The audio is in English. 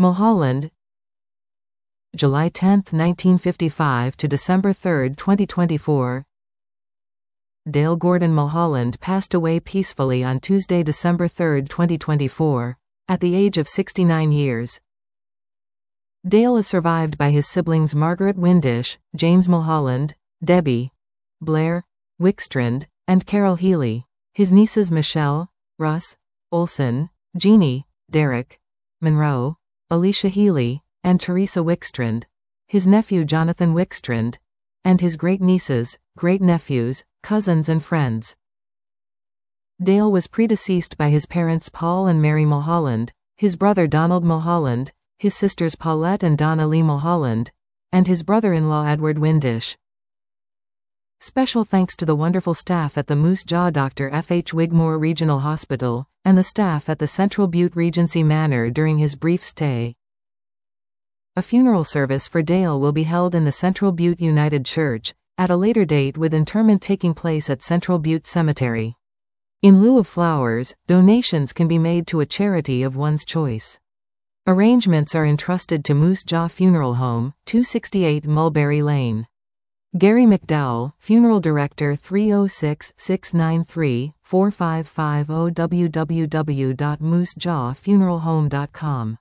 Mulholland, July 10, 1955 to December 3, 2024. Dale Gordon Mulholland passed away peacefully on Tuesday, December 3, 2024, at the age of 69 years. Dale is survived by his siblings Margaret Windisch, James Mulholland, Debbie, Blair, Wickstrand, and Carol Healy, his nieces Michelle, Russ, Olson, Jeannie, Derek, Monroe, Alicia Healy, and Teresa Wickstrand, his nephew Jonathan Wickstrand, and his great-nieces, great-nephews, cousins and friends. Dale was predeceased by his parents Paul and Mary Mulholland, his brother Donald Mulholland, his sisters Paulette and Donna Lee Mulholland, and his brother-in-law Edward Windisch. Special thanks to the wonderful staff at the Moose Jaw Dr. F. H. Wigmore Regional Hospital, and the staff at the Central Butte Regency Manor during his brief stay. A funeral service for Dale will be held in the Central Butte United Church, at a later date with interment taking place at Central Butte Cemetery. In lieu of flowers, donations can be made to a charity of one's choice. Arrangements are entrusted to Moose Jaw Funeral Home, 268 Mulberry Lane. Gary McDowell, Funeral Director, 306-693-4550 www.moosejawfuneralhome.com.